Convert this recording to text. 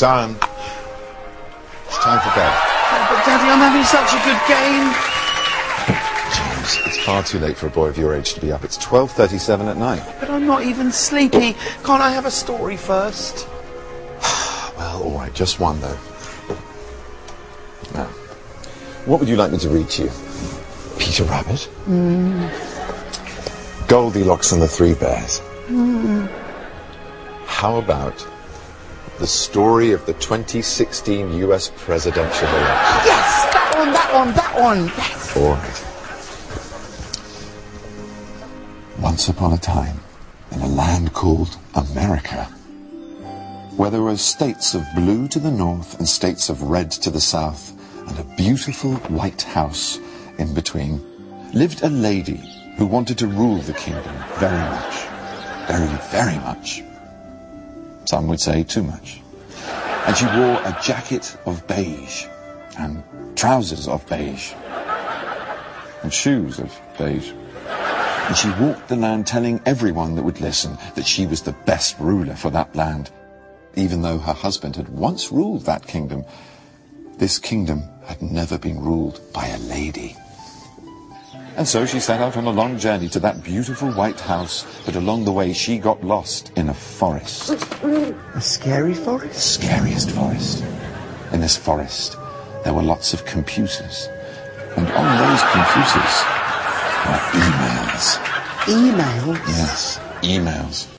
Son, it's time for bed. Oh, but Daddy, I'm having such a good game. James, it's far too late for a boy of your age to be up. It's 12:37 at night. But I'm not even sleepy. Can't I have a story first? Well, all right, just one, though. Now, what would you like me to read to you? Peter Rabbit? Goldilocks and the Three Bears? How about the story of the 2016 US presidential election? Yes! That one! Yes! All right. Once upon a time, in a land called America, where there were states of blue to the north and states of red to the south, and a beautiful white house in between, lived a lady who wanted to rule the kingdom very much. Very, very much. Some would say too much. And she wore a jacket of beige, and trousers of beige, and shoes of beige. And she walked the land telling everyone that would listen that she was the best ruler for that land. Even though her husband had once ruled that kingdom, this kingdom had never been ruled by a lady. And so she set out on a long journey to that beautiful white house, but along the way she got lost in a forest. A scary forest? Scariest forest. In this forest, there were lots of computers. And on those computers were emails. Emails? Yes, emails.